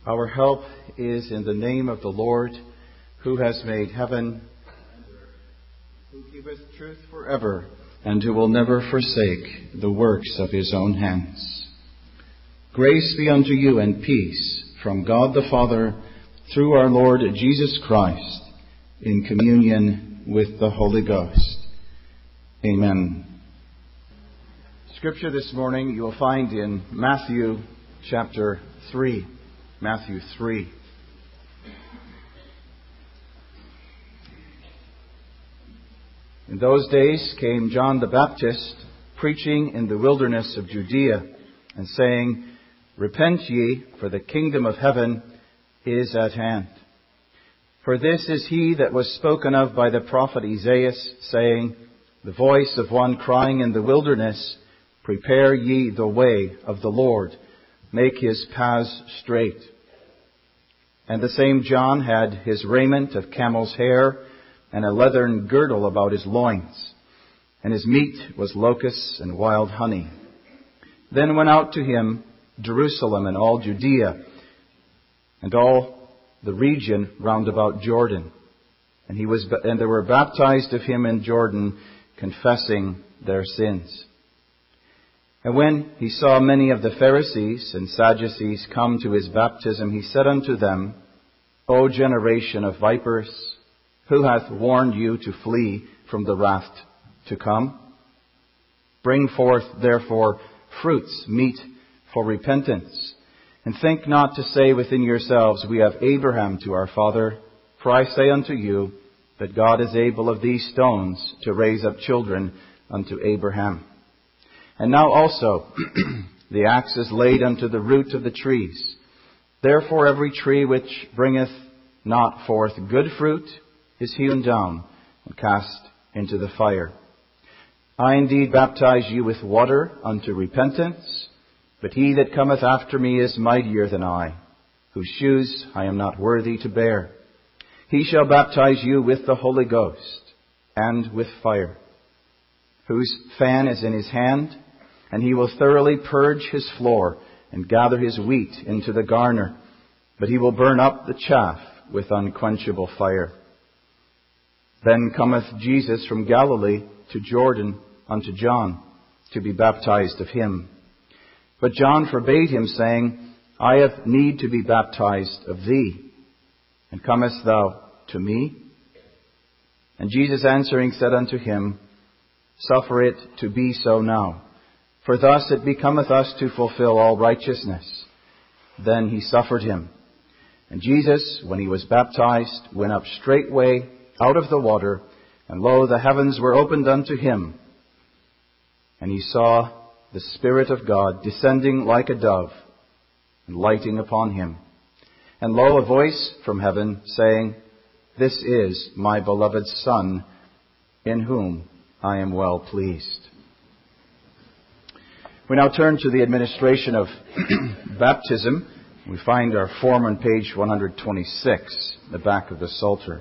Our help is in the name of the Lord, who has made heaven, who giveth truth forever, and who will never forsake the works of his own hands. Grace be unto you and peace from God the Father, through our Lord Jesus Christ, in communion with the Holy Ghost. Amen. Scripture this morning you will find in Matthew chapter 3. Matthew 3. In those days came John the Baptist, preaching in the wilderness of Judea, and saying, Repent ye, for the kingdom of heaven is at hand. For this is he that was spoken of by the prophet Isaiah, saying, The voice of one crying in the wilderness, Prepare ye the way of the Lord, make his paths straight. And the same John had his raiment of camel's hair, and a leathern girdle about his loins, and his meat was locusts and wild honey. Then went out to him Jerusalem and all Judea, and all the region round about Jordan. And they were baptized of him in Jordan, confessing their sins. And when he saw many of the Pharisees and Sadducees come to his baptism, he said unto them, O generation of vipers, who hath warned you to flee from the wrath to come? Bring forth, therefore, fruits meet for repentance. And think not to say within yourselves, We have Abraham to our father. For I say unto you, that God is able of these stones to raise up children unto Abraham. And now also the axe is laid unto the root of the trees. Therefore every tree which bringeth not forth good fruit is hewn down and cast into the fire. I indeed baptize you with water unto repentance, but he that cometh after me is mightier than I, whose shoes I am not worthy to bear. He shall baptize you with the Holy Ghost and with fire, whose fan is in his hand, and he will thoroughly purge his floor and gather his wheat into the garner, but he will burn up the chaff with unquenchable fire. Then cometh Jesus from Galilee to Jordan unto John, to be baptized of him. But John forbade him, saying, I have need to be baptized of thee, and comest thou to me? And Jesus answering said unto him, Suffer it to be so now, for thus it becometh us to fulfill all righteousness. Then he suffered him. And Jesus, when he was baptized, went up straightway out of the water, and lo, the heavens were opened unto him. And he saw the Spirit of God descending like a dove, and lighting upon him. And lo, a voice from heaven, saying, This is my beloved Son, in whom I am well pleased. We now turn to the administration of baptism. We find our form on page 126, the back of the Psalter.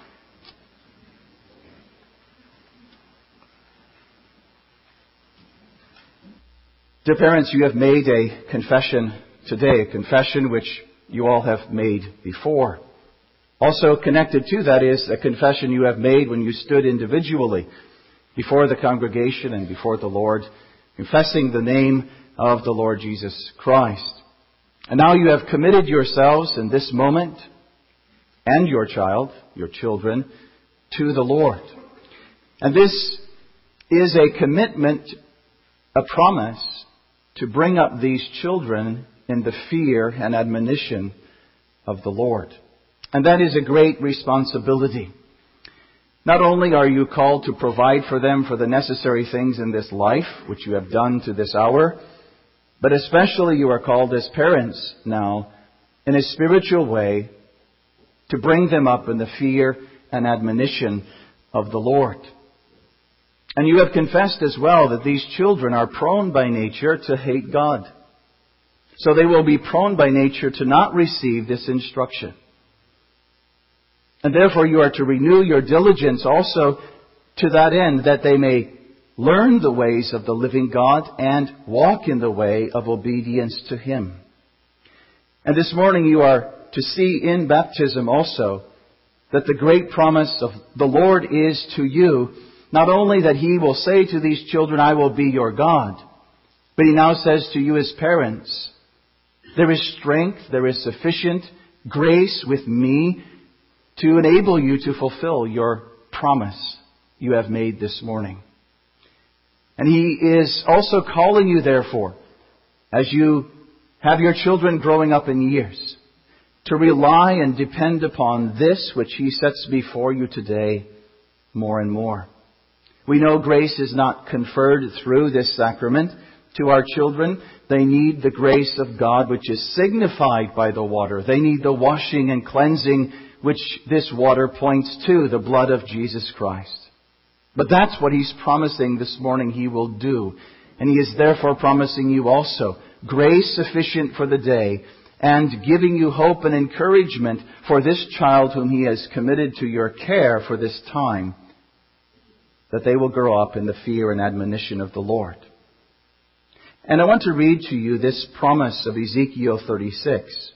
Dear parents, you have made a confession today, a confession which you all have made before. Also connected to that is a confession you have made when you stood individually before the congregation and before the Lord, confessing the name of the Lord Jesus Christ. And now you have committed yourselves in this moment, and your children, to the Lord. And this is a commitment, a promise, to bring up these children in the fear and admonition of the Lord. And that is a great responsibility. Not only are you called to provide for them for the necessary things in this life, which you have done to this hour, but especially you are called as parents now, in a spiritual way, to bring them up in the fear and admonition of the Lord. And you have confessed as well that these children are prone by nature to hate God. So they will be prone by nature to not receive this instruction. And therefore you are to renew your diligence also to that end, that they may learn the ways of the living God and walk in the way of obedience to Him. And this morning you are to see in baptism also that the great promise of the Lord is to you, not only that He will say to these children, I will be your God, but He now says to you as parents, there is strength, there is sufficient grace with me to enable you to fulfill your promise you have made this morning. And He is also calling you, therefore, as you have your children growing up in years, to rely and depend upon this which He sets before you today more and more. We know grace is not conferred through this sacrament to our children. They need the grace of God, which is signified by the water. They need the washing and cleansing which this water points to, the blood of Jesus Christ. But that's what He's promising this morning He will do. And He is therefore promising you also grace sufficient for the day, and giving you hope and encouragement for this child whom He has committed to your care for this time, that they will grow up in the fear and admonition of the Lord. And I want to read to you this promise of Ezekiel 36.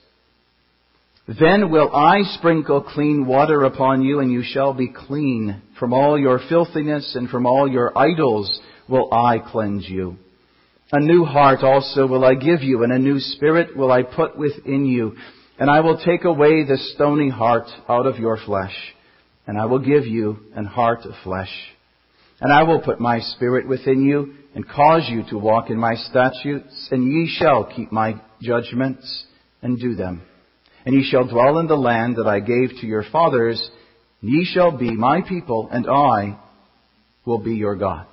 Then will I sprinkle clean water upon you, and you shall be clean. From all your filthiness and from all your idols will I cleanse you. A new heart also will I give you, and a new spirit will I put within you. And I will take away the stony heart out of your flesh, and I will give you an heart of flesh. And I will put my spirit within you, and cause you to walk in my statutes, and ye shall keep my judgments, and do them. And ye shall dwell in the land that I gave to your fathers, and ye shall be my people, and I will be your God.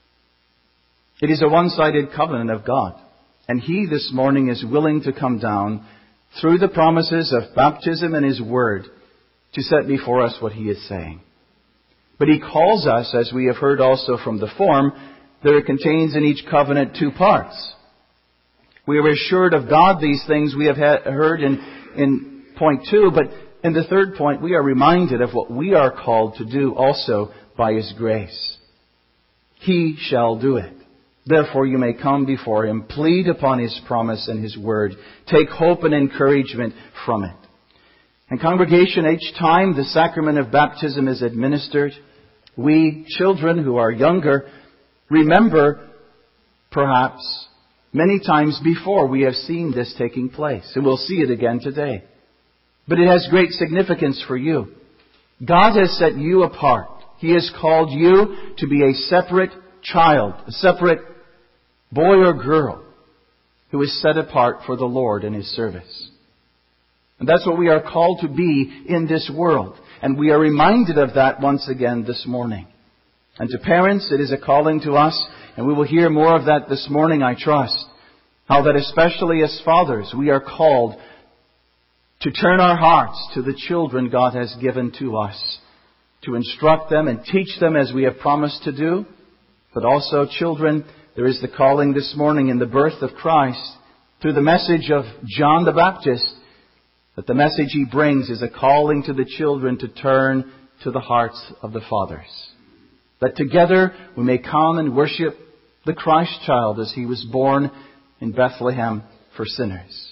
It is a one-sided covenant of God. And He this morning is willing to come down through the promises of baptism and His Word to set before us what He is saying. But He calls us, as we have heard also from the form, that it contains in each covenant two parts. We are assured of God these things we have heard in point 2, but in the third point we are reminded of what we are called to do also by His grace. He shall do it. Therefore you may come before Him, plead upon His promise and His Word, take hope and encouragement from it. And congregation, each time the sacrament of baptism is administered, we children who are younger remember perhaps many times before we have seen this taking place. And we'll see it again today. But it has great significance for you. God has set you apart. He has called you to be a separate child, a separate boy or girl who is set apart for the Lord and His service. And that's what we are called to be in this world. And we are reminded of that once again this morning. And to parents, it is a calling to us, and we will hear more of that this morning, I trust. How that especially as fathers, we are called to turn our hearts to the children God has given to us, to instruct them and teach them as we have promised to do. But also, children, there is the calling this morning in the birth of Christ through the message of John the Baptist, that the message he brings is a calling to the children to turn to the hearts of the fathers. That together we may come and worship the Christ child as He was born in Bethlehem for sinners.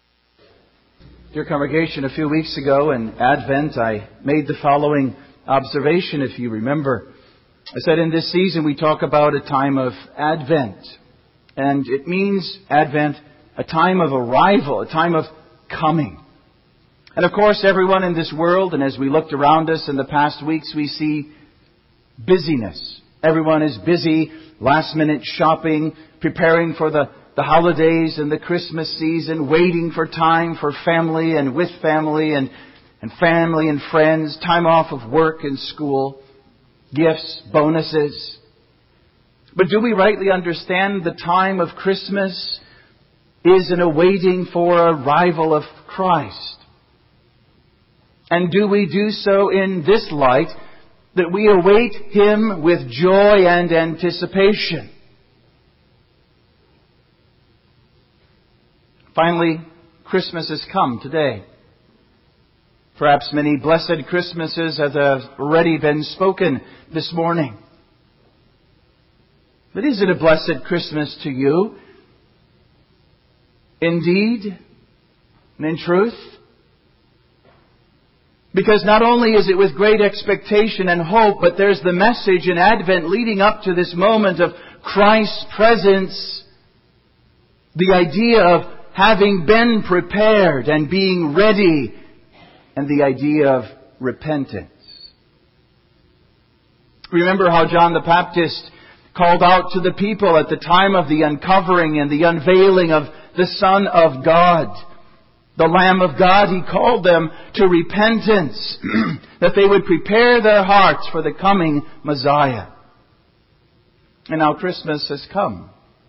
Dear congregation, a few weeks ago in Advent I made the following observation, if you remember. I said in this season we talk about a time of Advent. And it means Advent, a time of arrival, a time of coming. And of course everyone in this world, and as we looked around us in the past weeks, we see busyness. Everyone is busy, last minute shopping, preparing for the holidays and the Christmas season, waiting for time for family and with family and family and friends, time off of work and school, gifts, bonuses. But do we rightly understand the time of Christmas is an awaiting for arrival of Christ? And do we do so in this light, that we await Him with joy and anticipation? Finally, Christmas has come today. Perhaps many blessed Christmases have already been spoken this morning. But is it a blessed Christmas to you? Indeed, And in truth, because not only is it with great expectation and hope, but there's the message in Advent leading up to this moment of Christ's presence, the idea of having been prepared and being ready, and the idea of repentance. Remember how John the Baptist called out to the people at the time of the uncovering and the unveiling of the Son of God, the Lamb of God. He called them to repentance, that they would prepare their hearts for the coming Messiah. And now Christmas has come.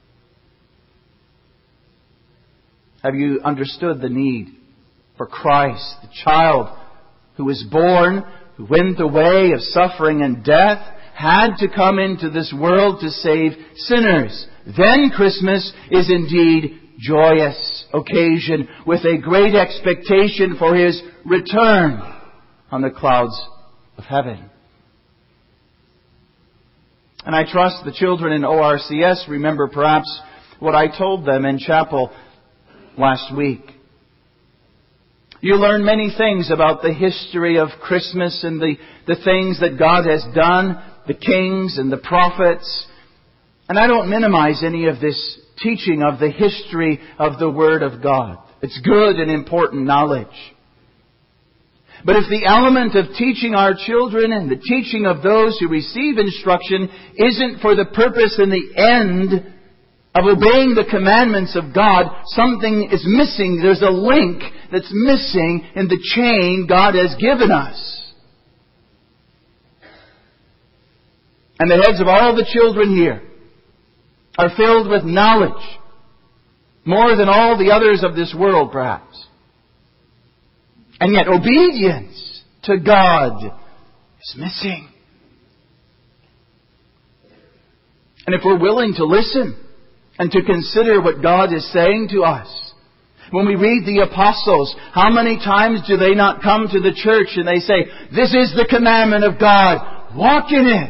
Have you understood the need for Christ, the child who was born, who went the way of suffering and death, had to come into this world to save sinners? Then Christmas is indeed joyous occasion with a great expectation for His return on the clouds of heaven. And I trust the children in ORCS remember perhaps what I told them in chapel last week. You learn many things about the history of Christmas and the things that God has done, the kings and the prophets. And I don't minimize any of this teaching of the history of the Word of God. It's good and important knowledge. But if the element of teaching our children and the teaching of those who receive instruction isn't for the purpose and the end of obeying the commandments of God, something is missing. There's a link that's missing in the chain God has given us. And the heads of all the children here are filled with knowledge, more than all the others of this world, perhaps. And yet obedience to God is missing. And if we're willing to listen and to consider what God is saying to us, when we read the apostles, how many times do they not come to the church and they say, "This is the commandment of God, walk in it"?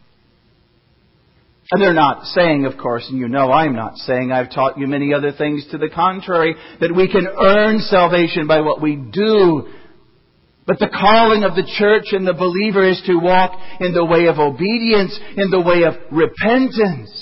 And they're not saying, of course, and you know I'm not saying, I've taught you many other things to the contrary, that we can earn salvation by what we do. But the calling of the church and the believer is to walk in the way of obedience, in the way of repentance.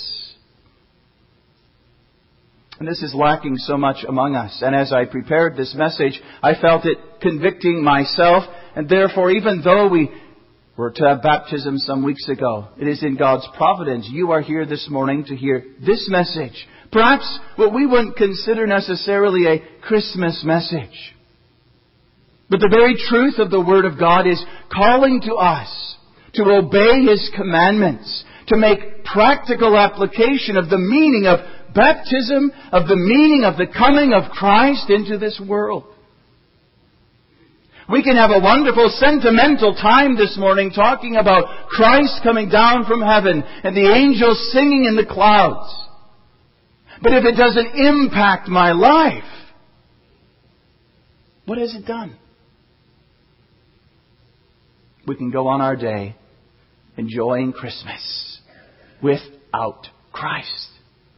And this is lacking so much among us. And as I prepared this message, I felt it convicting myself. And therefore, even though we were to have baptism some weeks ago, it is in God's providence you are here this morning to hear this message. Perhaps what we wouldn't consider necessarily a Christmas message. But the very truth of the Word of God is calling to us to obey His commandments, to make practical application of the meaning of baptism, of the meaning of the coming of Christ into this world. We can have a wonderful sentimental time this morning talking about Christ coming down from heaven and the angels singing in the clouds. But if it doesn't impact my life, what has it done? We can go on our day enjoying Christmas without Christ.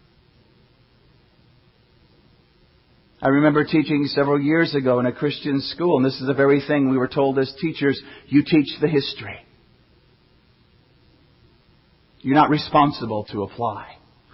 I remember teaching several years ago in a Christian school, and this is the very thing we were told as teachers: you teach the history. You're not responsible to apply.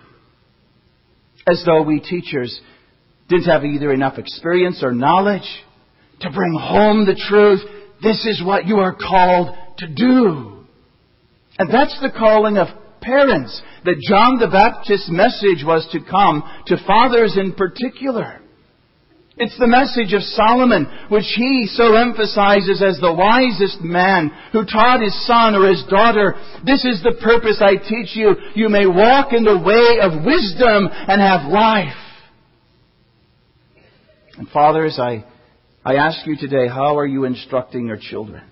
As though we teachers didn't have either enough experience or knowledge to bring home the truth. This is what you are called to do. And that's the calling of parents, that John the Baptist's message was to come to fathers in particular. It's the message of Solomon, which he so emphasizes as the wisest man who taught his son or his daughter, "This is the purpose I teach you. You may walk in the way of wisdom and have life." And fathers, I ask you today, how are you instructing your children?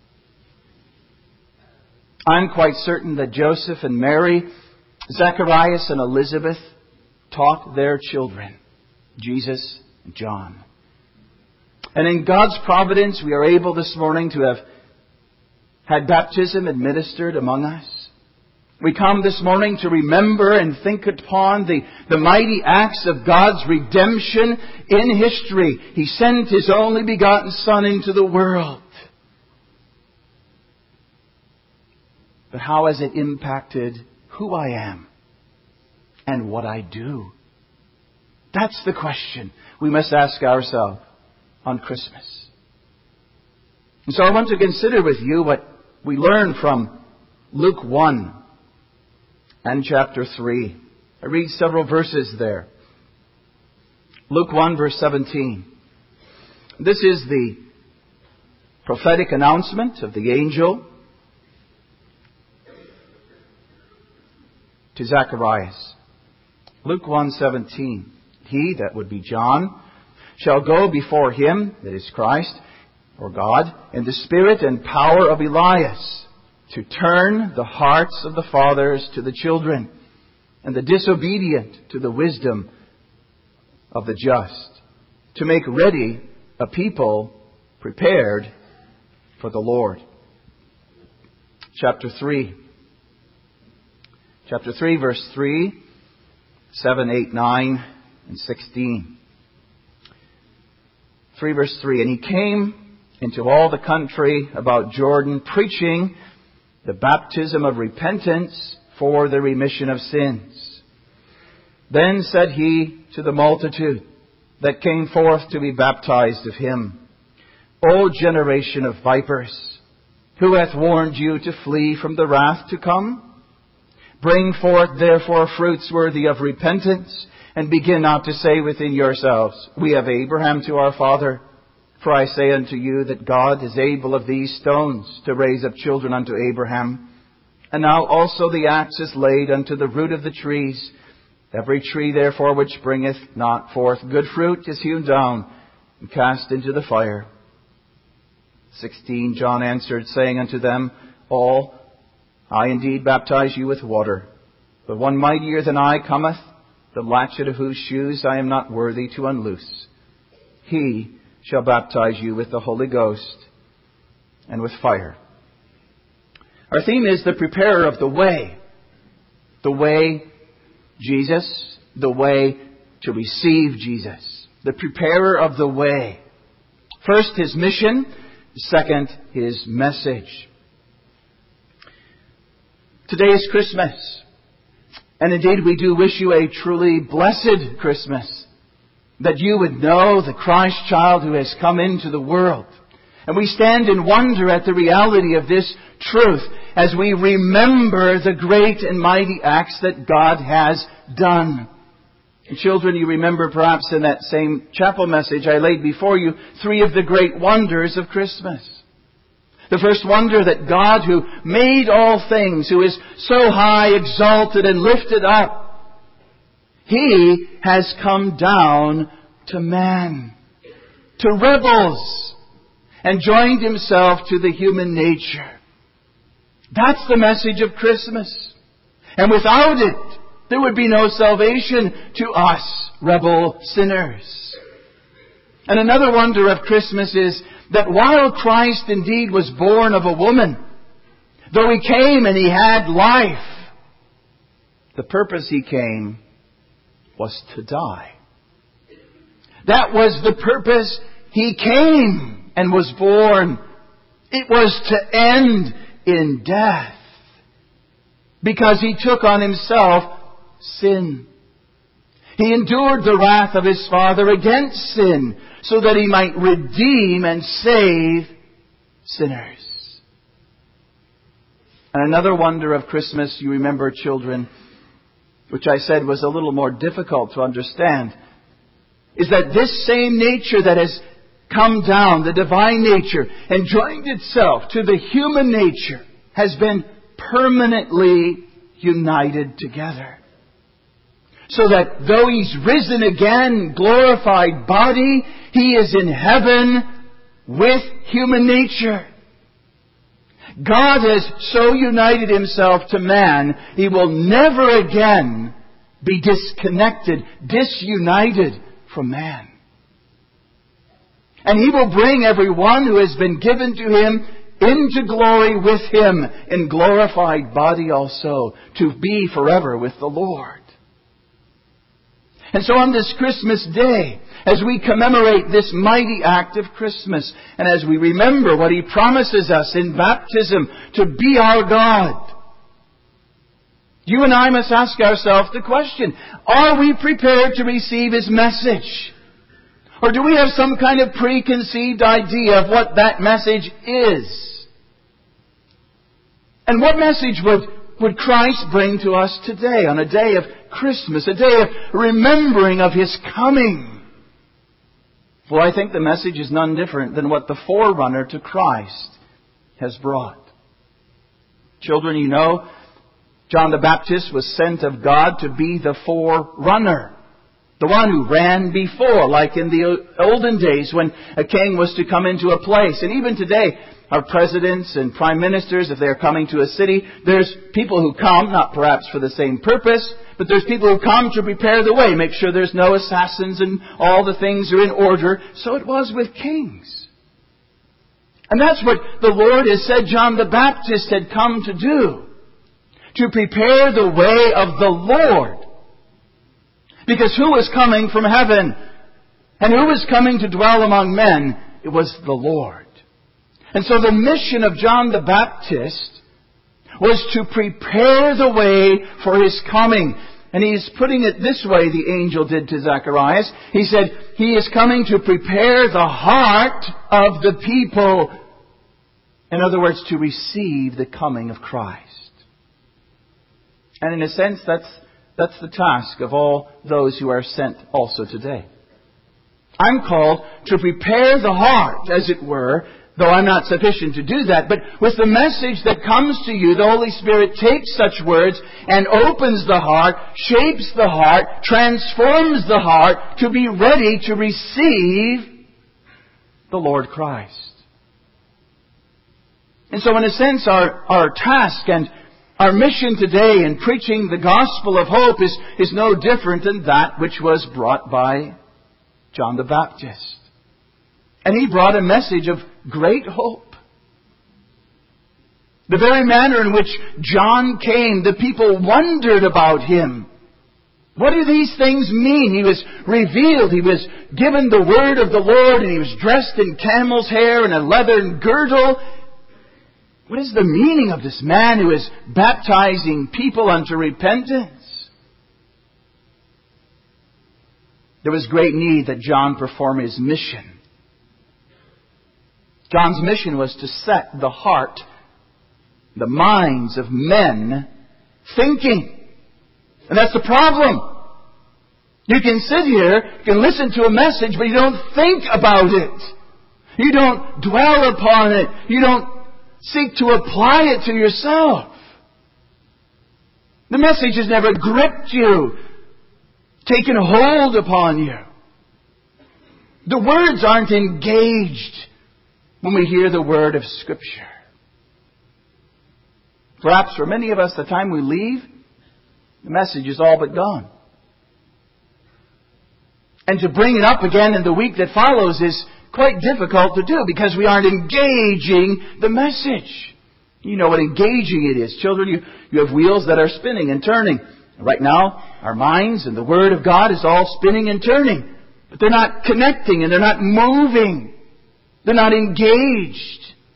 I'm quite certain that Joseph and Mary, Zacharias and Elizabeth taught their children, Jesus and John. And in God's providence, we are able this morning to have had baptism administered among us. We come this morning to remember and think upon the mighty acts of God's redemption in history. He sent His only begotten Son into the world. But how has it impacted who I am and what I do? That's the question we must ask ourselves on Christmas. And so I want to consider with you what we learn from Luke 1 and chapter 3. I read several verses there. Luke 1 verse 17. This is the prophetic announcement of the angel to Zacharias. Luke 1:17. He, that would be John, shall go before him, that is Christ, or God, in the spirit and power of Elias, to turn the hearts of the fathers to the children, and the disobedient to the wisdom of the just, to make ready a people prepared for the Lord. Chapter 3. Chapter 3, verse 3, 7, 8, 9, and 16. 3 verse 3. And he came into all the country about Jordan, preaching the baptism of repentance for the remission of sins. Then said he to the multitude that came forth to be baptized of him, O generation of vipers, who hath warned you to flee from the wrath to come? Bring forth therefore fruits worthy of repentance, and begin not to say within yourselves, We have Abraham to our father. For I say unto you that God is able of these stones to raise up children unto Abraham. And now also the axe is laid unto the root of the trees. Every tree therefore which bringeth not forth good fruit is hewn down and cast into the fire. 16. John answered, saying unto them all, I indeed baptize you with water, but one mightier than I cometh, the latchet of whose shoes I am not worthy to unloose. He shall baptize you with the Holy Ghost and with fire. Our theme is the preparer of the way. The way, Jesus. The way to receive Jesus. The preparer of the way. First, His mission. Second, His message. Today is Christmas. And indeed, we do wish you a truly blessed Christmas. That you would know the Christ child who has come into the world. And we stand in wonder at the reality of this truth as we remember the great and mighty acts that God has done. And children, you remember perhaps in that same chapel message I laid before you 3 of the great wonders of Christmas. The first wonder, that God who made all things, who is so high, exalted and lifted up, He has come down to man, to rebels, and joined Himself to the human nature. That's the message of Christmas. And without it, there would be no salvation to us, rebel sinners. And another wonder of Christmas is that while Christ indeed was born of a woman, though He came and He had life, the purpose He came was to die. That was the purpose He came and was born. It was to end in death. Because He took on Himself sin. He endured the wrath of His Father against sin, so that He might redeem and save sinners. And another wonder of Christmas, you remember, children, which I said was a little more difficult to understand, is that this same nature that has come down, the divine nature, and joined itself to the human nature, has been permanently united together. So that though He's risen again, glorified body, He is in heaven with human nature. God has so united Himself to man, He will never again be disconnected, disunited from man. And He will bring everyone who has been given to Him into glory with Him in glorified body also, to be forever with the Lord. And so on this Christmas Day, as we commemorate this mighty act of Christmas, and as we remember what He promises us in baptism to be our God, you and I must ask ourselves the question, are we prepared to receive His message? Or do we have some kind of preconceived idea of what that message is? And what message would Christ bring to us today on a day of Christmas, a day of remembering of His coming? Well, I think the message is none different than what the forerunner to Christ has brought. Children, you know, John the Baptist was sent of God to be the forerunner. The one who ran before, like in the olden days when a king was to come into a place. And even today, our presidents and prime ministers, if they're coming to a city, there's people who come, not perhaps for the same purpose, but there's people who come to prepare the way, make sure there's no assassins and all the things are in order. So it was with kings. And that's what the Lord has said John the Baptist had come to do. To prepare the way of the Lord. Because who was coming from heaven? And who was coming to dwell among men? It was the Lord. And so the mission of John the Baptist was to prepare the way for His coming. And he's putting it this way, the angel did to Zacharias. He said, He is coming to prepare the heart of the people. In other words, to receive the coming of Christ. And in a sense, that's the task of all those who are sent also today. I'm called to prepare the heart, as it were, though I'm not sufficient to do that. But with the message that comes to you, the Holy Spirit takes such words and opens the heart, shapes the heart, transforms the heart to be ready to receive the Lord Christ. And so in a sense, our task and our mission today in preaching the gospel of hope is no different than that which was brought by John the Baptist. And he brought a message of great hope. The very manner in which John came, the people wondered about him. What do these things mean? He was revealed. He was given the word of the Lord, and he was dressed in camel's hair and a leathern girdle. What is the meaning of this man who is baptizing people unto repentance? There was great need that John perform his mission. John's mission was to set the heart, the minds of men thinking. And that's the problem. You can sit here, you can listen to a message, but you don't think about it. You don't dwell upon it. You don't seek to apply it to yourself. The message has never gripped you, taken hold upon you. The words aren't engaged when we hear the word of Scripture. Perhaps for many of us, the time we leave, the message is all but gone. And to bring it up again in the week that follows is quite difficult to do because we aren't engaging the message. You know what engaging it is. Children, you have wheels that are spinning and turning. Right now, our minds and the Word of God is all spinning and turning. But they're not connecting and they're not moving. They're not engaged.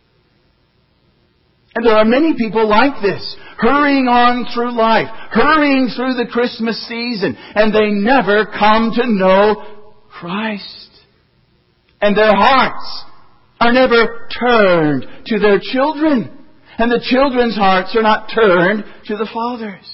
And there are many people like this, hurrying on through life, hurrying through the Christmas season, and they never come to know Christ. And their hearts are never turned to their children. And the children's hearts are not turned to the fathers.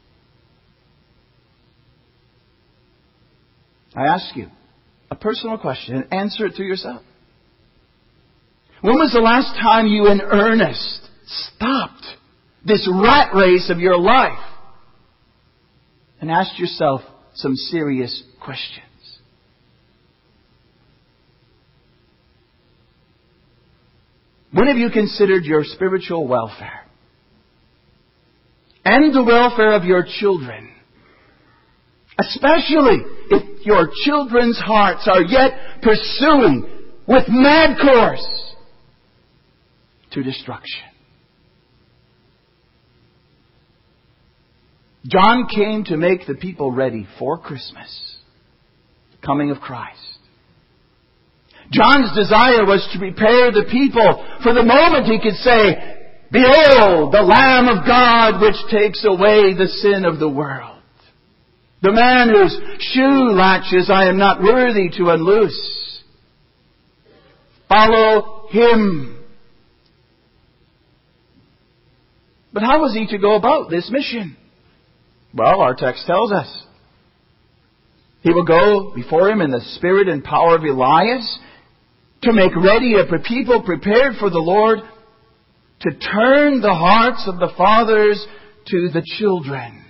I ask you a personal question and answer it to yourself. When was the last time you in earnest stopped this rat race of your life and asked yourself some serious questions? When have you considered your spiritual welfare and the welfare of your children? Especially if your children's hearts are yet pursuing with mad course to destruction. John came to make the people ready for Christmas, the coming of Christ. John's desire was to prepare the people for the moment he could say, "Behold, the Lamb of God which takes away the sin of the world. The man whose shoe latches I am not worthy to unloose. Follow Him." But how was he to go about this mission? Well, our text tells us. He will go before him in the spirit and power of Elias to make ready a people prepared for the Lord, to turn the hearts of the fathers to the children.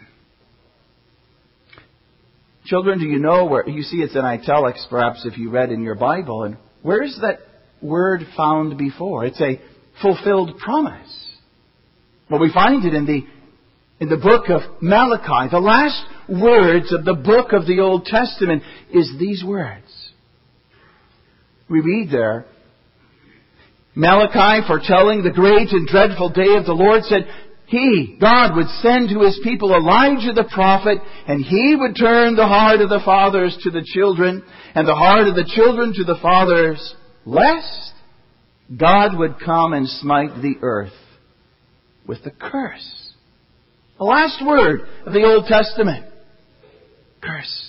Children, do you know where, you see it's in italics perhaps if you read in your Bible, and where is that word found before? It's a fulfilled promise. Well, we find it in the book of Malachi. The last words of the book of the Old Testament is these words. We read there, Malachi, foretelling the great and dreadful day of the Lord, said, He, God, would send to His people Elijah the prophet, and He would turn the heart of the fathers to the children, and the heart of the children to the fathers, lest God would come and smite the earth with the curse. The last word of the Old Testament. Curse.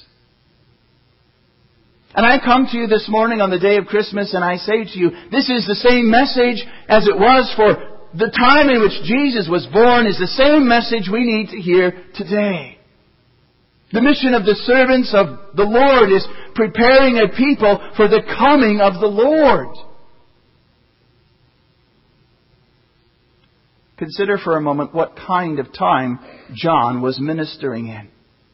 And I come to you this morning on the day of Christmas and I say to you, this is the same message as it was for the time in which Jesus was born, is the same message we need to hear today. The mission of the servants of the Lord is preparing a people for the coming of the Lord. Consider for a moment what kind of time John was ministering in.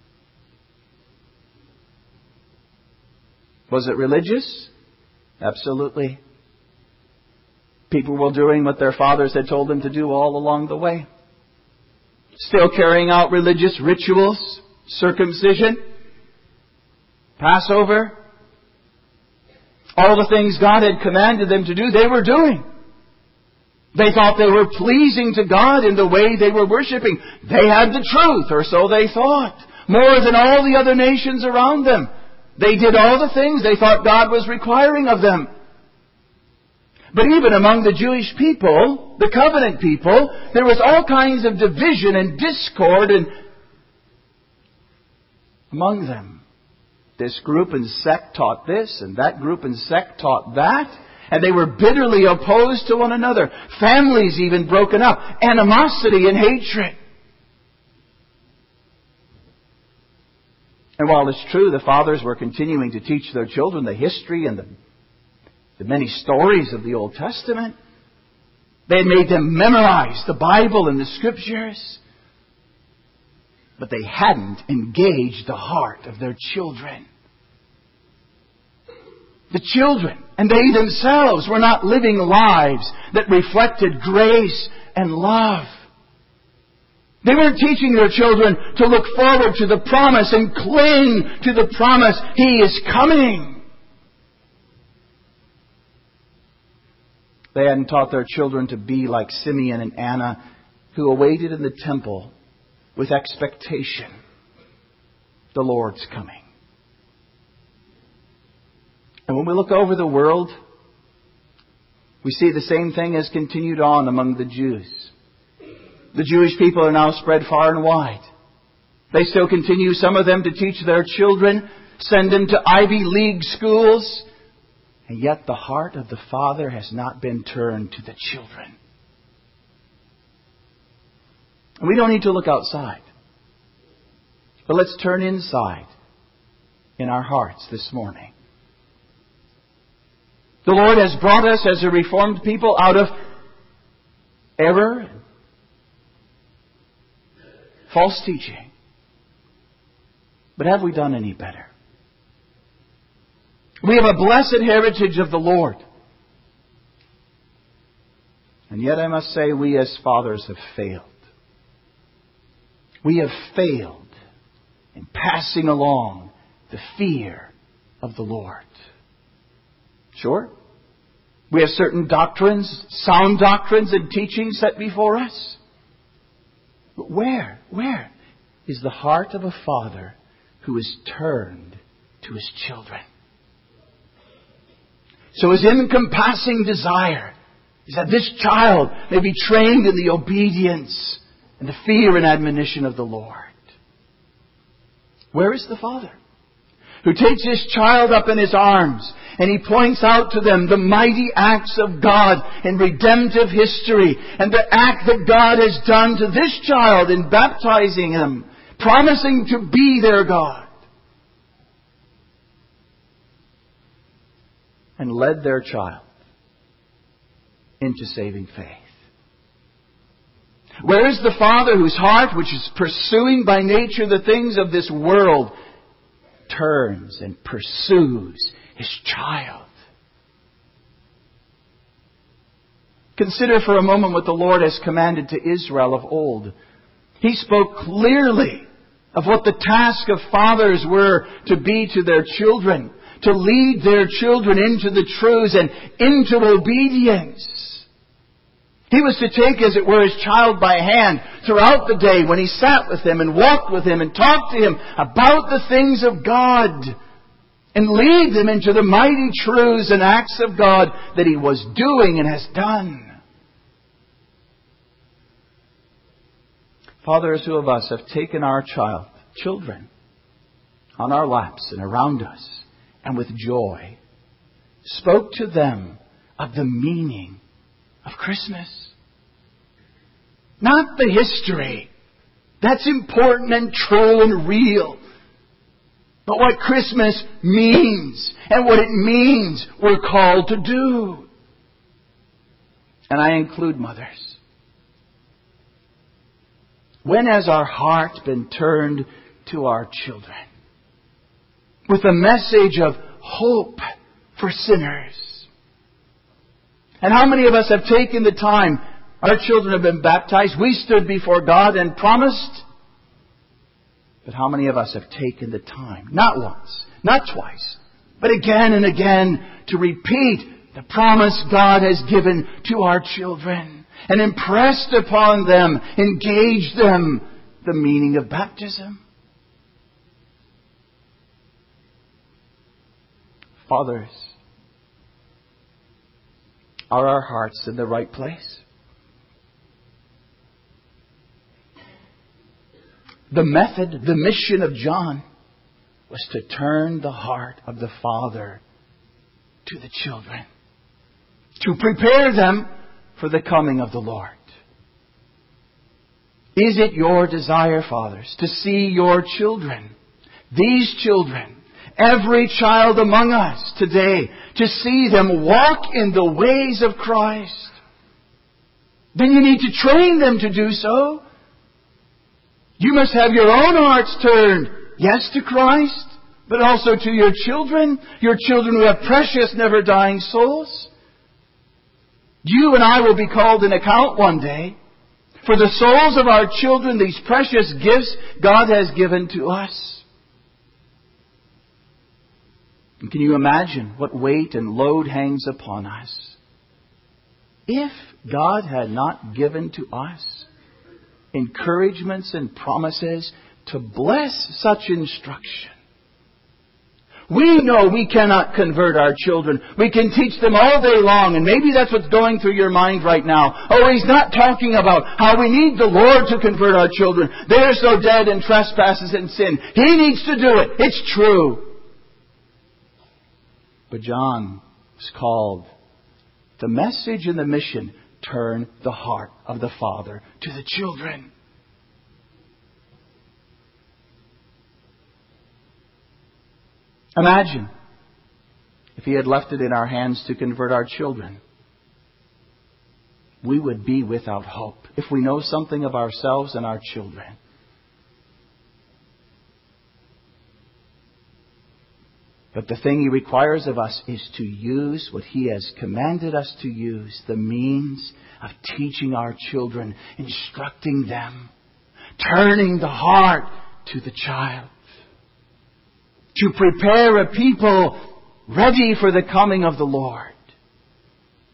Was it religious? Absolutely. People were doing what their fathers had told them to do all along the way. Still carrying out religious rituals, circumcision, Passover. All the things God had commanded them to do, they were doing. They thought they were pleasing to God in the way they were worshiping. They had the truth, or so they thought, more than all the other nations around them. They did all the things they thought God was requiring of them. But even among the Jewish people, the covenant people, there was all kinds of division and discord among them. This group and sect taught this, and that group and sect taught that. And they were bitterly opposed to one another. Families even broken up. Animosity and hatred. And while it's true the fathers were continuing to teach their children the history and the many stories of the Old Testament, they had made them memorize the Bible and the Scriptures, but they hadn't engaged the heart of their children. The children and they themselves were not living lives that reflected grace and love. They weren't teaching their children to look forward to the promise and cling to the promise. He is coming. They hadn't taught their children to be like Simeon and Anna, who awaited in the temple with expectation the Lord's coming. And when we look over the world, we see the same thing has continued on among the Jews. The Jewish people are now spread far and wide. They still continue, some of them, to teach their children, send them to Ivy League schools. And yet the heart of the Father has not been turned to the children. And we don't need to look outside. But let's turn inside in our hearts this morning. The Lord has brought us as a Reformed people out of error, false teaching. But have we done any better? We have a blessed heritage of the Lord. And yet I must say we as fathers have failed. We have failed in passing along the fear of the Lord. Sure, We have certain doctrines, sound doctrines and teachings set before us. But where is the heart of a father who is turned to his children? So his encompassing desire is that this child may be trained in the obedience and the fear and admonition of the Lord. Where is the father who takes his child up in his arms and he points out to them the mighty acts of God in redemptive history and the act that God has done to this child in baptizing him, promising to be their God, and led their child into saving faith? Where is the father whose heart, which is pursuing by nature the things of this world, turns and pursues his child? Consider for a moment what the Lord has commanded to Israel of old. He spoke clearly of what the task of fathers were to be to their children, to lead their children into the truths and into obedience. He was to take, as it were, his child by hand throughout the day when he sat with him and walked with him and talked to him about the things of God and lead them into the mighty truths and acts of God that he was doing and has done. Fathers, who of us have taken our children on our laps and around us and with joy spoke to them of the meaning of Christmas? Not the history. That's important and true and real. But what Christmas means and what it means we're called to do. And I include mothers. When has our heart been turned to our children with a message of hope for sinners? And how many of us have taken the time? Our children have been baptized. We stood before God and promised. But how many of us have taken the time, not once, not twice, but again and again, to repeat the promise God has given to our children and impressed upon them, engaged them, the meaning of baptism? Fathers, are our hearts in the right place? The method, the mission of John was to turn the heart of the father to the children, to prepare them for the coming of the Lord. Is it your desire, fathers, to see your children, these children, every child among us today, to see them walk in the ways of Christ? Then you need to train them to do so. You must have your own hearts turned, yes, to Christ, but also to your children who have precious, never-dying souls. You and I will be called in account one day for the souls of our children, these precious gifts God has given to us. And can you imagine what weight and load hangs upon us if God had not given to us encouragements and promises to bless such instruction? We know we cannot convert our children. We can teach them all day long, and maybe that's what's going through your mind right now. Oh, he's not talking about how we need the Lord to convert our children. They're so dead in trespasses and sin. He needs to do it. It's true. But John was called. The message and the mission turn the heart of the Father to the children. Imagine if He had left it in our hands to convert our children. We would be without hope if we know something of ourselves and our children. But the thing He requires of us is to use what He has commanded us to use, the means of teaching our children, instructing them, turning the heart to the child, to prepare a people ready for the coming of the Lord.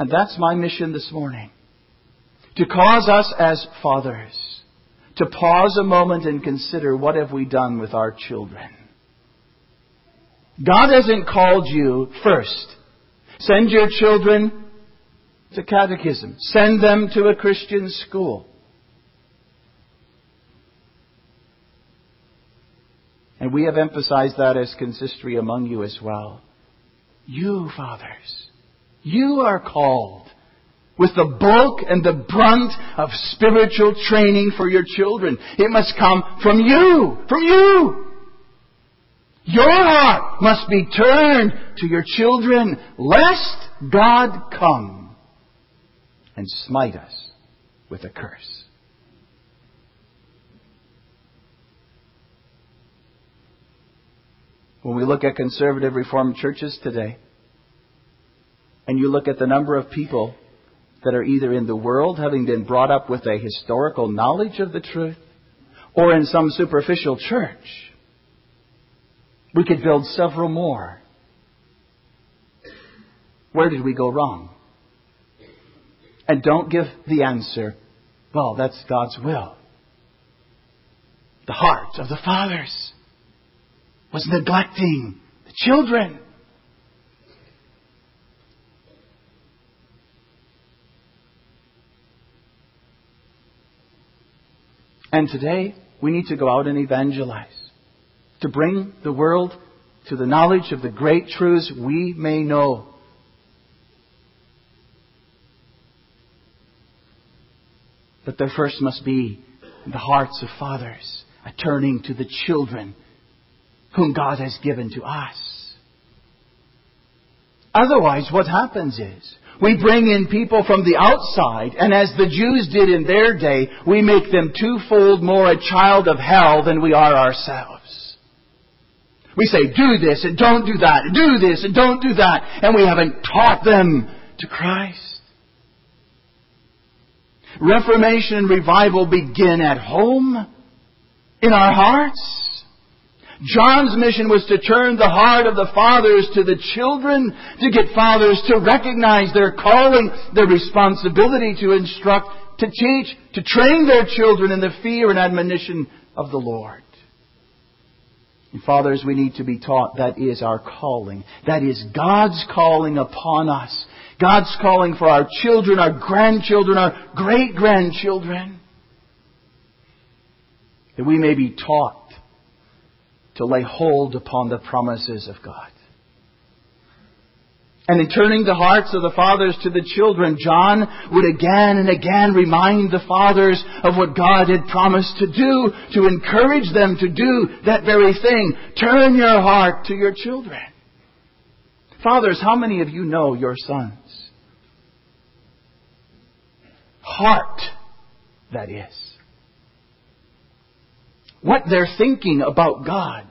And that's my mission this morning. To cause us as fathers to pause a moment and consider, what have we done with our children? God hasn't called you first. Send your children to catechism. Send them to a Christian school. And we have emphasized that as consistory among you as well. You, fathers, you are called with the bulk and the brunt of spiritual training for your children. It must come from you. From you. Your heart must be turned to your children, lest God come and smite us with a curse. When we look at conservative Reformed churches today, and you look at the number of people that are either in the world, having been brought up with a historical knowledge of the truth, or in some superficial church, we could build several more. Where did we go wrong? And don't give the answer, well, that's God's will. The heart of the fathers was neglecting the children. And today, we need to go out and evangelize, to bring the world to the knowledge of the great truths we may know. But there first must be in the hearts of fathers a turning to the children whom God has given to us. Otherwise, what happens is, we bring in people from the outside, and as the Jews did in their day, we make them twofold more a child of hell than we are ourselves. We say, do this and don't do that, do this and don't do that, and we haven't taught them to Christ. Reformation and revival begin at home, in our hearts. John's mission was to turn the heart of the fathers to the children, to get fathers to recognize their calling, their responsibility to instruct, to teach, to train their children in the fear and admonition of the Lord. And fathers, we need to be taught that is our calling. That is God's calling upon us. God's calling for our children, our grandchildren, our great-grandchildren. That we may be taught to lay hold upon the promises of God. And in turning the hearts of the fathers to the children, John would again and again remind the fathers of what God had promised to do, to encourage them to do that very thing. Turn your heart to your children. Fathers, how many of you know your sons? Heart, that is. What they're thinking about God.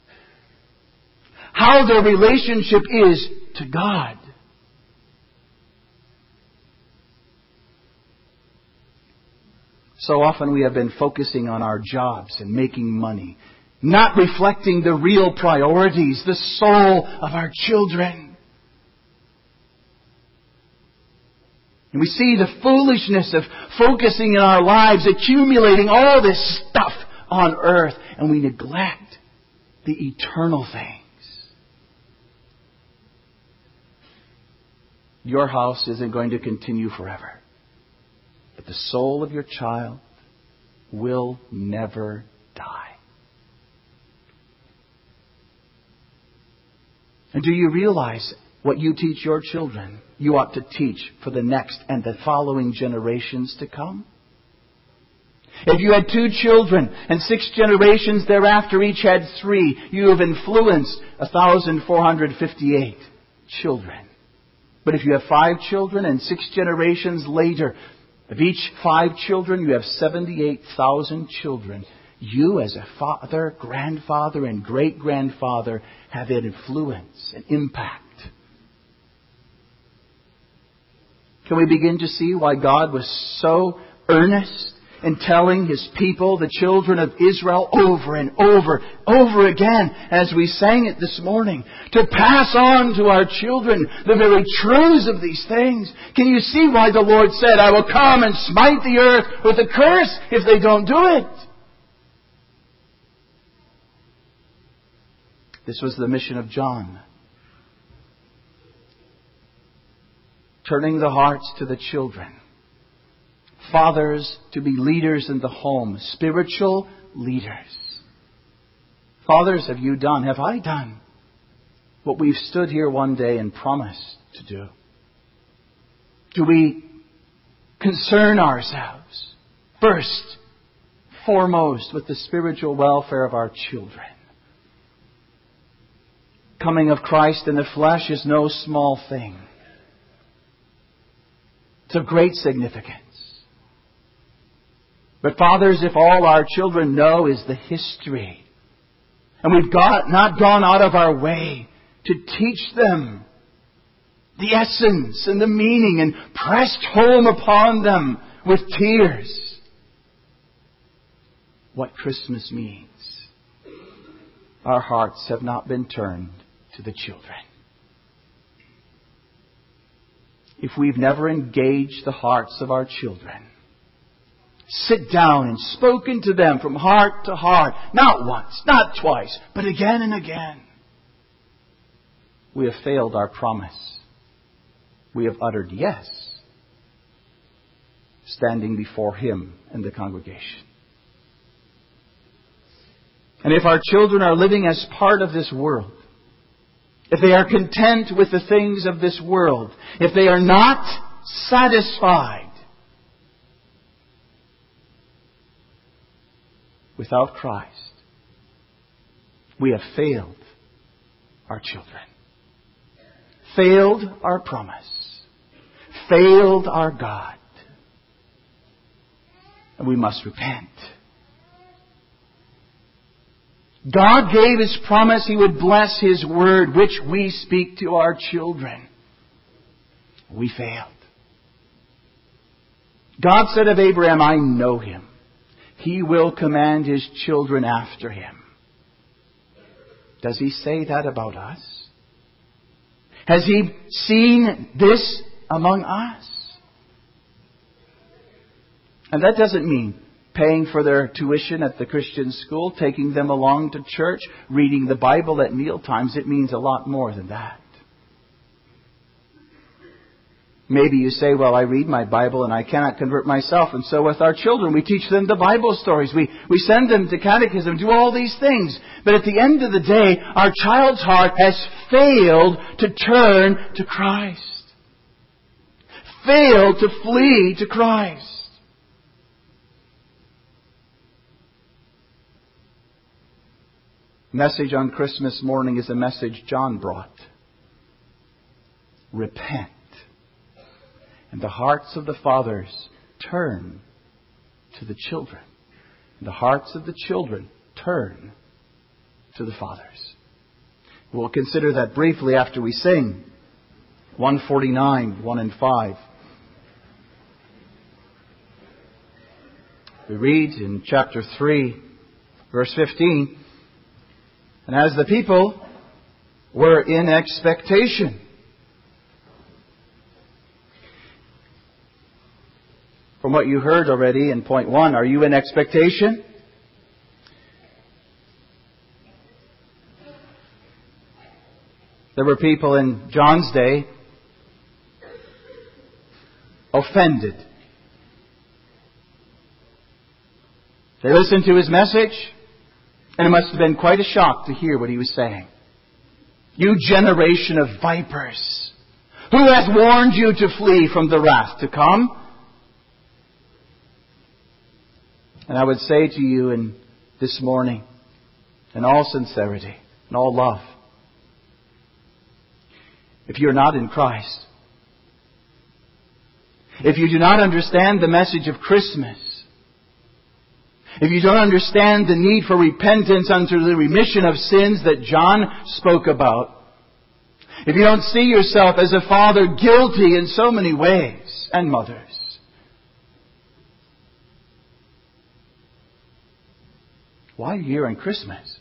How their relationship is to God. So often we have been focusing on our jobs and making money, not reflecting the real priorities, the soul of our children. And we see the foolishness of focusing in our lives, accumulating all this stuff on earth, and we neglect the eternal things. Your house isn't going to continue forever, but the soul of your child will never die. And do you realize what you teach your children, you ought to teach for the next and the following generations to come? If you had 2 children and 6 generations thereafter each had 3, you have influenced 1,458 children. But if you have 5 children and 6 generations later, of each 5 children, you have 78,000 children. You as a father, grandfather, and great-grandfather have an influence, an impact. Can we begin to see why God was so earnest in telling His people, the children of Israel, over and over again, as we sang it this morning, to pass on to our children the very truths of these things. Can you see why the Lord said, I will come and smite the earth with a curse if they don't do it? This was the mission of John. Turning the hearts to the children. Fathers to be leaders in the home. Spiritual leaders. Fathers, have I done what we've stood here one day and promised to do? Do we concern ourselves, first, foremost, with the spiritual welfare of our children? Coming of Christ in the flesh is no small thing. It's of great significance. But fathers, if all our children know is the history, and we've not gone out of our way to teach them the essence and the meaning and pressed home upon them with tears what Christmas means, our hearts have not been turned to the children. If we've never engaged the hearts of our children, sit down and spoken to them from heart to heart, not once, not twice, but again and again, we have failed our promise. We have uttered yes, standing before Him and the congregation. And if our children are living as part of this world, if they are content with the things of this world, if they are not satisfied without Christ, we have failed our children, failed our promise, failed our God, and we must repent. God gave His promise He would bless His word, which we speak to our children. We failed. God said of Abraham, I know him. He will command His children after him. Does He say that about us? Has He seen this among us? And that doesn't mean paying for their tuition at the Christian school, taking them along to church, reading the Bible at meal times. It means a lot more than that. Maybe you say, well, I read my Bible and I cannot convert myself. And so with our children, we teach them the Bible stories. We send them to catechism, do all these things. But at the end of the day, our child's heart has failed to turn to Christ. Failed to flee to Christ. Message on Christmas morning is a message John brought. Repent. And the hearts of the fathers turn to the children. And the hearts of the children turn to the fathers. We'll consider that briefly after we sing 149, 1 and 5. We read in chapter 3, verse 15, and as the people were in expectation. From what you heard already in point 1, are you in expectation? There were people in John's day offended. They listened to his message, and it must have been quite a shock to hear what he was saying. You generation of vipers, who hath warned you to flee from the wrath to come? And I would say to you in this morning, in all sincerity, in all love, if you're not in Christ, if you do not understand the message of Christmas, if you don't understand the need for repentance unto the remission of sins that John spoke about, if you don't see yourself as a father guilty in so many ways, and mothers, Why are you here on Christmas?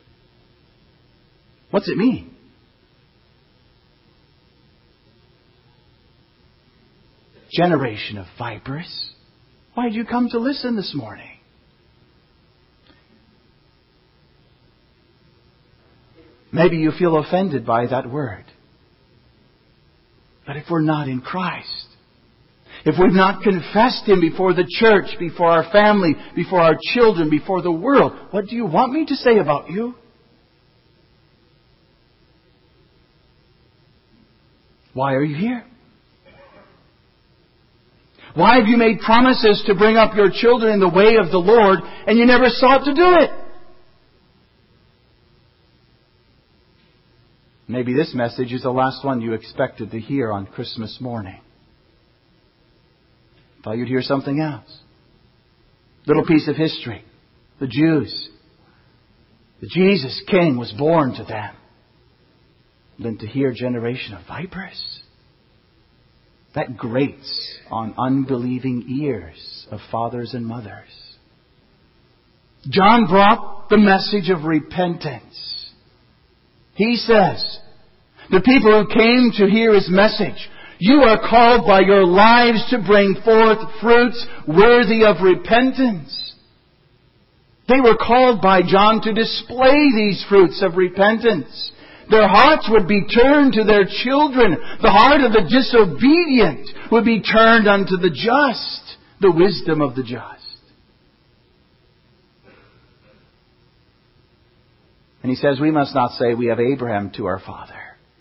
What's it mean? Generation of vipers. Why did you come to listen this morning? Maybe you feel offended by that word. But if we're not in Christ, if we've not confessed Him before the church, before our family, before our children, before the world, what do you want me to say about you? Why are you here? Why have you made promises to bring up your children in the way of the Lord and you never sought to do it? Maybe this message is the last one you expected to hear on Christmas morning. Thought you'd hear something else. Little piece of history. The Jews. The Jesus King was born to them. Then to hear generation of vipers. That grates on unbelieving ears of fathers and mothers. John brought the message of repentance. He says, the people who came to hear His message, you are called by your lives to bring forth fruits worthy of repentance. They were called by John to display these fruits of repentance. Their hearts would be turned to their children. The heart of the disobedient would be turned unto the just, the wisdom of the just. And He says we must not say we have Abraham to our father.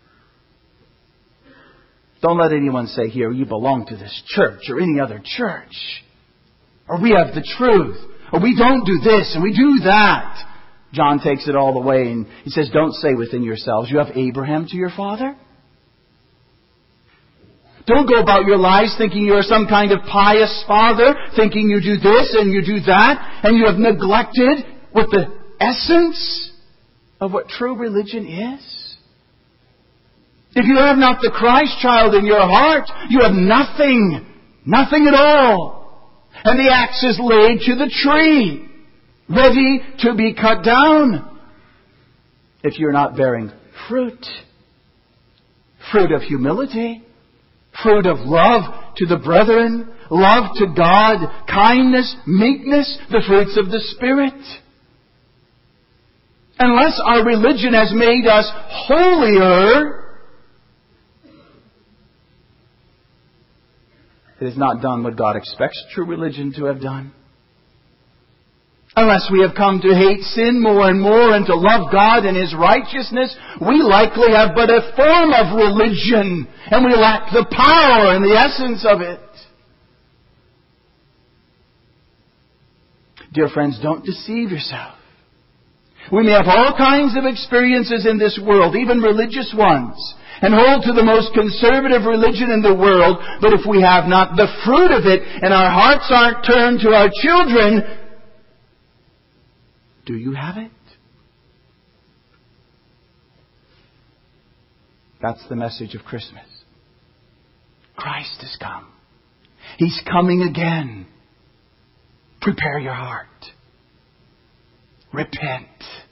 Don't let anyone say here, you belong to this church or any other church. Or we have the truth. Or we don't do this and we do that. John takes it all the way and he says, don't say within yourselves, you have Abraham to your father. Don't go about your lives thinking you are some kind of pious father, thinking you do this and you do that, and you have neglected what the essence of what true religion is. If you have not the Christ child in your heart, you have nothing. Nothing at all. And the axe is laid to the tree, ready to be cut down. If you're not bearing fruit. Fruit of humility. Fruit of love to the brethren. Love to God. Kindness, meekness, the fruits of the Spirit. Unless our religion has made us holier, it has not done what God expects true religion to have done. Unless we have come to hate sin more and more and to love God and His righteousness, we likely have but a form of religion and we lack the power and the essence of it. Dear friends, don't deceive yourself. We may have all kinds of experiences in this world, even religious ones, and hold to the most conservative religion in the world, but if we have not the fruit of it and our hearts aren't turned to our children, do you have it? That's the message of Christmas. Christ has come. He's coming again. Prepare your heart. Repent.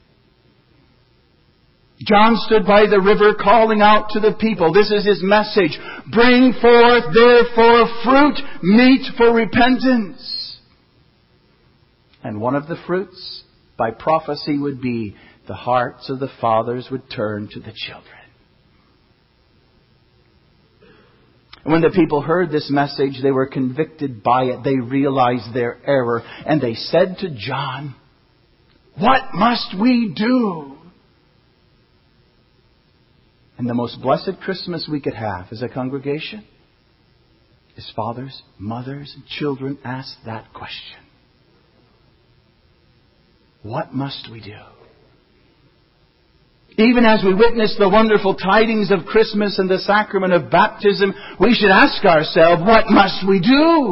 John stood by the river calling out to the people. This is his message. Bring forth therefore fruit meet for repentance. And one of the fruits by prophecy would be the hearts of the fathers would turn to the children. And when the people heard this message, they were convicted by it. They realized their error. And they said to John, what must we do? And the most blessed Christmas we could have as a congregation is fathers, mothers, and children ask that question. What must we do? Even as we witness the wonderful tidings of Christmas and the sacrament of baptism, we should ask ourselves, what must we do?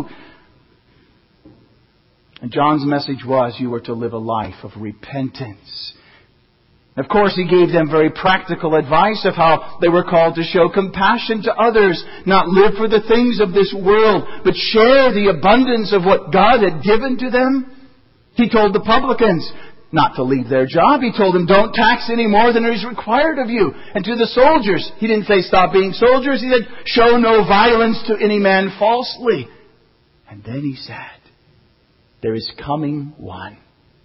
And John's message was, you were to live a life of repentance. Of course, he gave them very practical advice of how they were called to show compassion to others, not live for the things of this world, but share the abundance of what God had given to them. He told the publicans, not to leave their job. He told them, don't tax any more than is required of you. And to the soldiers, He didn't say stop being soldiers. He said, show no violence to any man falsely. And then He said, there is coming one.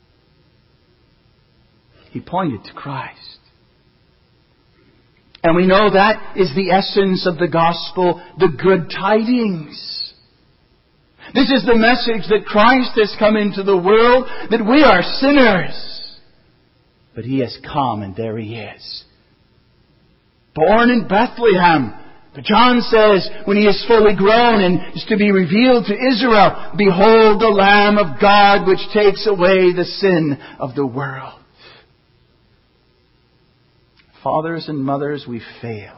He pointed to Christ. And we know that is the essence of the gospel, the good tidings. This is the message that Christ has come into the world, that we are sinners. But He has come, and there He is. Born in Bethlehem. But John says, when He is fully grown and is to be revealed to Israel, behold the Lamb of God which takes away the sin of the world. Fathers and mothers, we failed.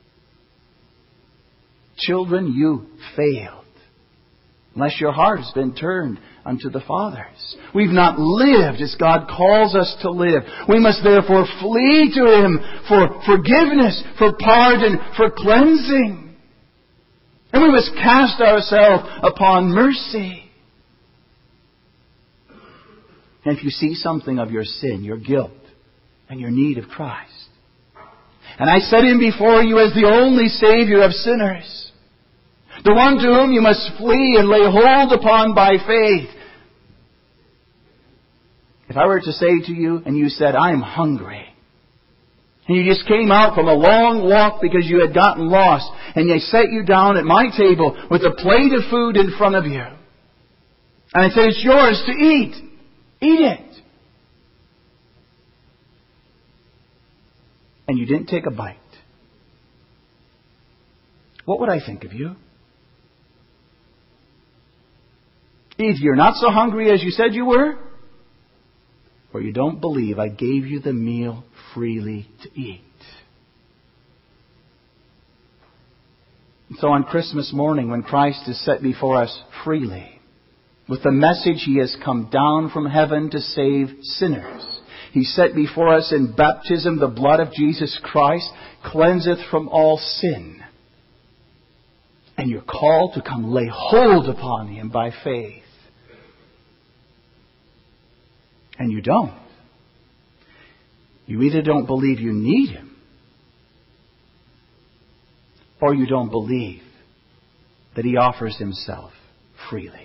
Children, you failed. Unless your heart has been turned unto the fathers. We've not lived as God calls us to live. We must therefore flee to Him for forgiveness, for pardon, for cleansing. And we must cast ourselves upon mercy. And if you see something of your sin, your guilt, and your need of Christ, and I set Him before you as the only Savior of sinners, the one to whom you must flee and lay hold upon by faith. If I were to say to you, and you said, I'm hungry, and you just came out from a long walk because you had gotten lost, and I set you down at my table with a plate of food in front of you, and I said, it's yours to eat. Eat it. And you didn't take a bite. What would I think of you? Either you're not so hungry as you said you were, or you don't believe I gave you the meal freely to eat. And so on Christmas morning, when Christ is set before us freely, with the message He has come down from heaven to save sinners, He's set before us in baptism the blood of Jesus Christ cleanseth from all sin. And you're called to come lay hold upon Him by faith. And you don't. You either don't believe you need Him, or you don't believe that He offers Himself freely.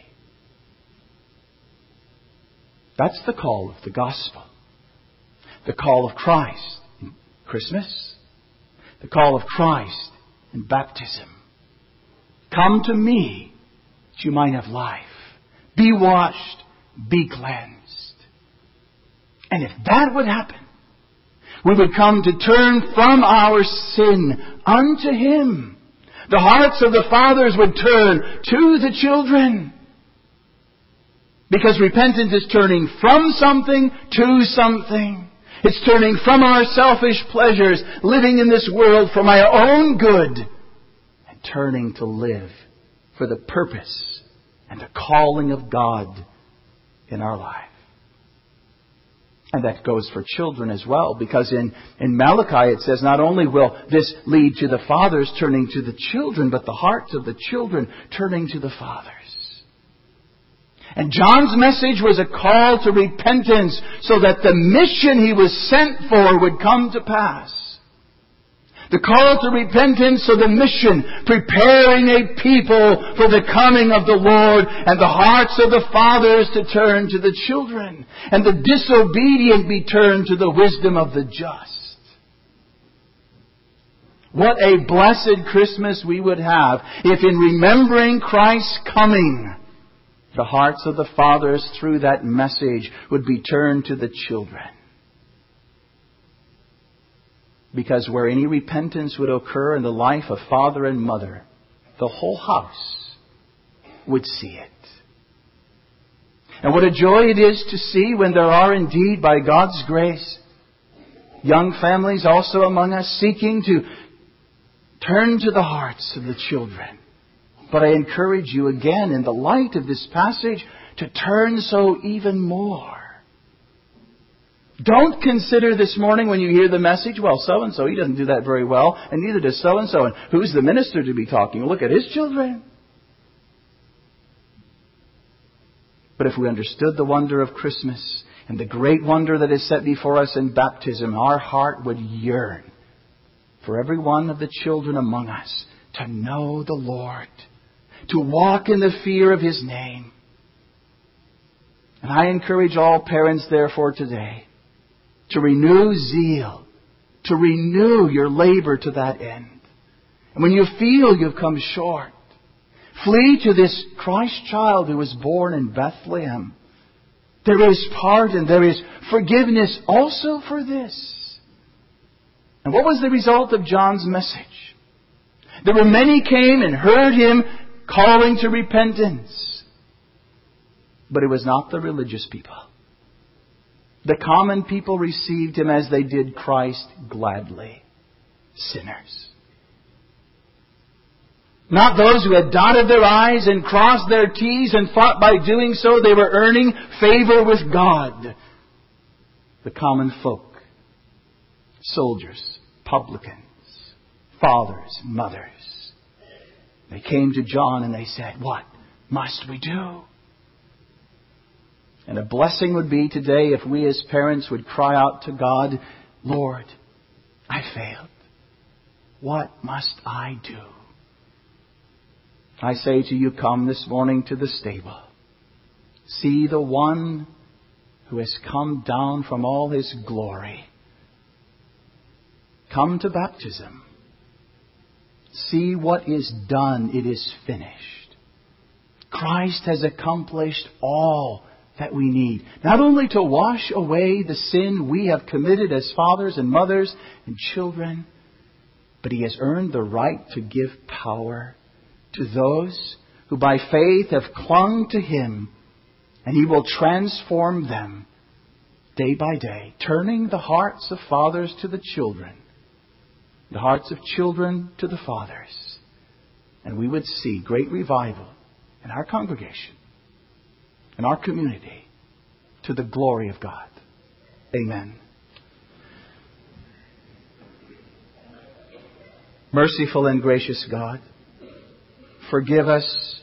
That's the call of the gospel. The call of Christ in Christmas. The call of Christ in baptism. Come to me that you might have life. Be washed. Be cleansed. And if that would happen, we would come to turn from our sin unto Him. The hearts of the fathers would turn to the children. Because repentance is turning from something to something. It's turning from our selfish pleasures, living in this world for my own good, and turning to live for the purpose and the calling of God in our life. And that goes for children as well, because in Malachi it says not only will this lead to the fathers turning to the children, but the hearts of the children turning to the fathers. And John's message was a call to repentance so that the mission he was sent for would come to pass. The call to repentance so the mission, preparing a people for the coming of the Lord, and the hearts of the fathers to turn to the children, and the disobedient be turned to the wisdom of the just. What a blessed Christmas we would have if in remembering Christ's coming, the hearts of the fathers through that message would be turned to the children. Because where any repentance would occur in the life of father and mother, the whole house would see it. And what a joy it is to see when there are indeed, by God's grace, young families also among us seeking to turn to the hearts of the children. But I encourage you again, in the light of this passage, to turn so even more. Don't consider this morning when you hear the message, well, so-and-so, he doesn't do that very well, and neither does so-and-so, and who's the minister to be talking? Look at his children. But if we understood the wonder of Christmas, and the great wonder that is set before us in baptism, our heart would yearn for every one of the children among us to know the Lord, to walk in the fear of His name. And I encourage all parents, therefore, today to renew zeal, to renew your labor to that end. And when you feel you've come short, flee to this Christ child who was born in Bethlehem. There is pardon, there is forgiveness also for this. And what was the result of John's message? There were many came and heard him calling to repentance. But it was not the religious people. The common people received him as they did Christ gladly. Sinners. Not those who had dotted their I's and crossed their T's and thought by doing so they were earning favor with God. The common folk. Soldiers, publicans, fathers, mothers. They came to John and they said, "What must we do?" And a blessing would be today if we as parents would cry out to God, "Lord, I failed. What must I do?" I say to you, come this morning to the stable. See the one who has come down from all His glory. Come to baptism. See what is done. It is finished. Christ has accomplished all that we need. Not only to wash away the sin we have committed as fathers and mothers and children, but He has earned the right to give power to those who by faith have clung to Him, and He will transform them day by day, turning the hearts of fathers to the children, the hearts of children to the fathers. And we would see great revival in our congregation, in our community, to the glory of God. Amen. Merciful and gracious God, forgive us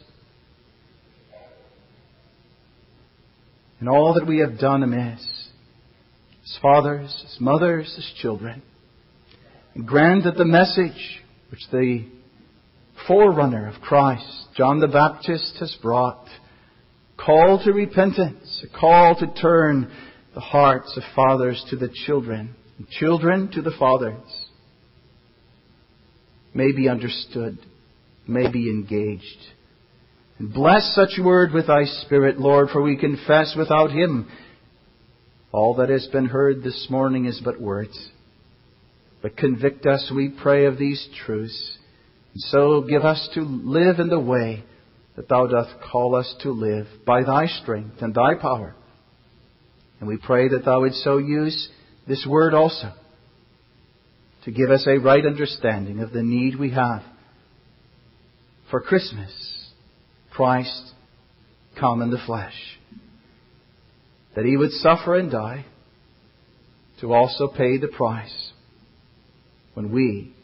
in all that we have done amiss, as fathers, as mothers, as children. And grant that the message which the forerunner of Christ, John the Baptist, has brought, call to repentance, a call to turn the hearts of fathers to the children, and children to the fathers, may be understood, may be engaged. And bless such word with Thy Spirit, Lord, for we confess without Him all that has been heard this morning is but words. But convict us, we pray, of these truths, and so give us to live in the way that Thou dost call us to live by Thy strength and Thy power. And we pray that Thou would so use this word also to give us a right understanding of the need we have for Christmas, Christ come in the flesh. That He would suffer and die to also pay the price when we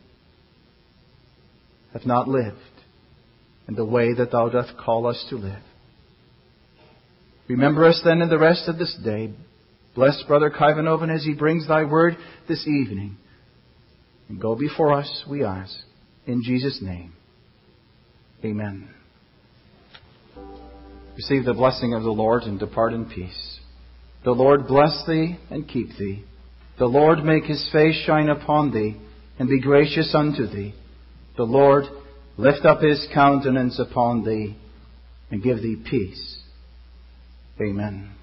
have not lived in the way that Thou dost call us to live. Remember us then in the rest of this day. Bless Brother Kivanoven as he brings Thy word this evening. And go before us, we ask, in Jesus' name. Amen. Receive the blessing of the Lord and depart in peace. The Lord bless thee and keep thee. The Lord make His face shine upon thee and be gracious unto thee. The Lord lift up His countenance upon thee and give thee peace. Amen.